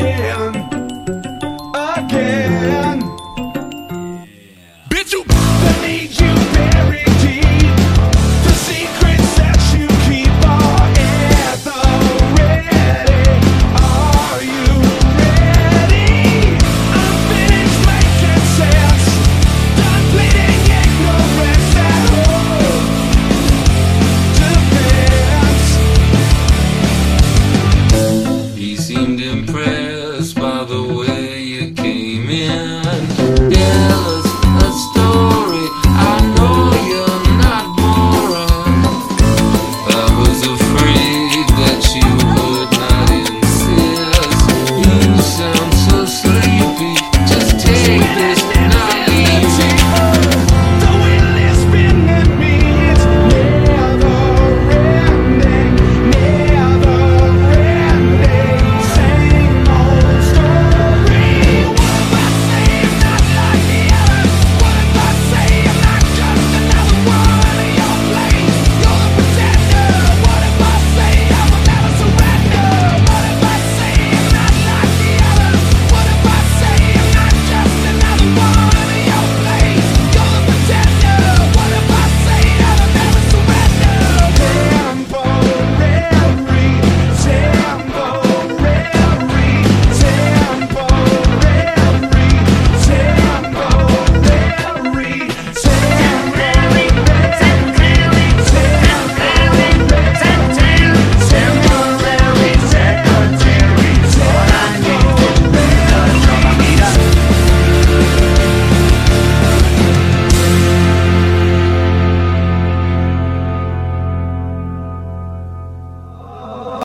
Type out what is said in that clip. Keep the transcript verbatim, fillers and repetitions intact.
again, again. Bitch, you I need you buried deep. The secrets that you keep are at the ready. Are you ready? I'm finished making sense. Done bleeding ignorance that hope defense. He seemed impressed by the way